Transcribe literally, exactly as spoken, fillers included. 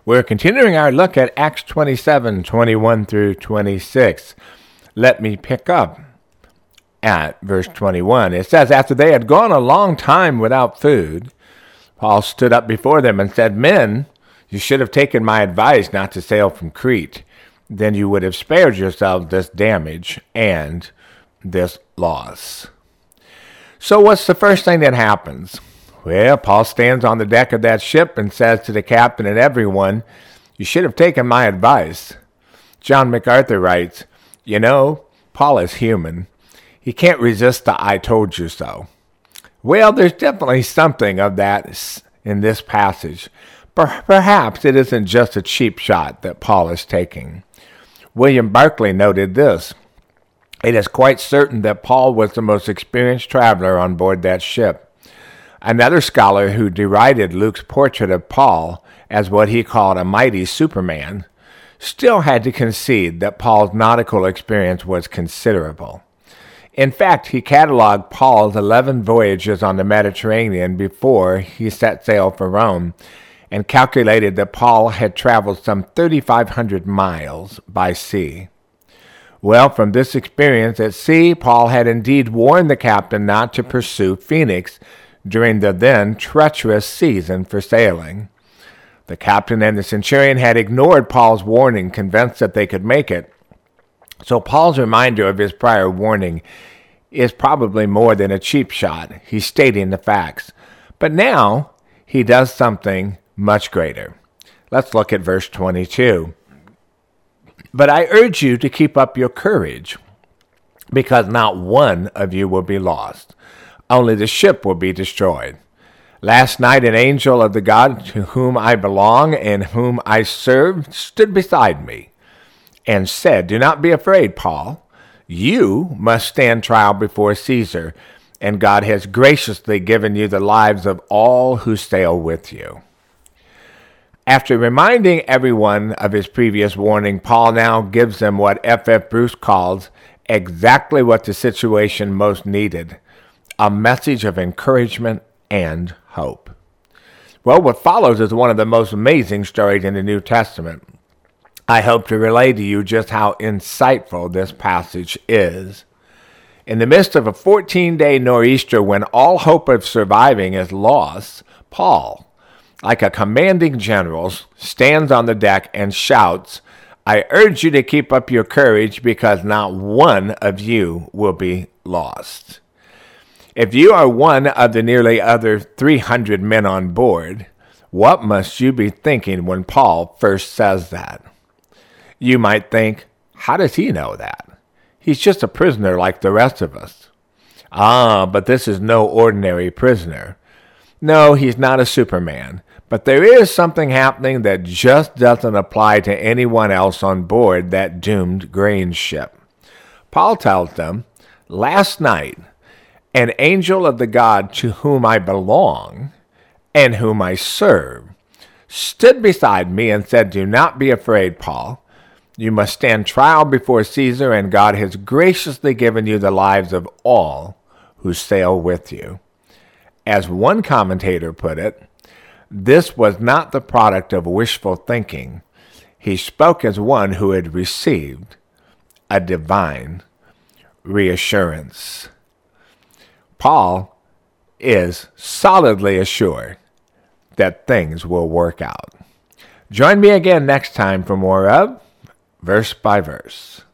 We're continuing our look at Acts twenty-seven, twenty-one through twenty-six. Let me pick up at verse twenty-one. It says, after they had gone a long time without food, Paul stood up before them and said, Men, you should have taken my advice not to sail from Crete. Then you would have spared yourselves this damage and this loss. So what's the first thing that happens? Well, Paul stands on the deck of that ship and says to the captain and everyone, you should have taken my advice. John MacArthur writes, you know, Paul is human. He can't resist the I told you so. Well, there's definitely something of that in this passage. Perhaps it isn't just a cheap shot that Paul is taking. William Barclay noted this. It is quite certain that Paul was the most experienced traveler on board that ship. Another scholar who derided Luke's portrait of Paul as what he called a mighty Superman still had to concede that Paul's nautical experience was considerable. In fact, he cataloged Paul's eleven voyages on the Mediterranean before he set sail for Rome and calculated that Paul had traveled some thirty-five hundred miles by sea. Well, from this experience at sea, Paul had indeed warned the captain not to pursue Phoenix during the then treacherous season for sailing. The captain and the centurion had ignored Paul's warning, convinced that they could make it. So Paul's reminder of his prior warning is probably more than a cheap shot. He's stating the facts. But now he does something much greater. Let's look at verse twenty-two. But I urge you to keep up your courage, because not one of you will be lost. Only the ship will be destroyed. Last night an angel of the God to whom I belong and whom I serve stood beside me and said, do not be afraid, Paul. You must stand trial before Caesar, and God has graciously given you the lives of all who sail with you. After reminding everyone of his previous warning, Paul now gives them what F F Bruce calls exactly what the situation most needed, a message of encouragement and hope. Well, what follows is one of the most amazing stories in the New Testament. I hope to relay to you just how insightful this passage is. In the midst of a fourteen-day nor'easter when all hope of surviving is lost, Paul, like a commanding general, stands on the deck and shouts, I urge you to keep up your courage because not one of you will be lost. If you are one of the nearly other three hundred men on board, what must you be thinking when Paul first says that? You might think, how does he know that? He's just a prisoner like the rest of us. Ah, but this is no ordinary prisoner. No, he's not a Superman. But there is something happening that just doesn't apply to anyone else on board that doomed grain ship. Paul tells them, last night, an angel of the God to whom I belong and whom I serve stood beside me and said, do not be afraid, Paul. You must stand trial before Caesar, and God has graciously given you the lives of all who sail with you. As one commentator put it, this was not the product of wishful thinking. He spoke as one who had received a divine reassurance. Paul is solidly assured that things will work out. Join me again next time for more of Verse by Verse.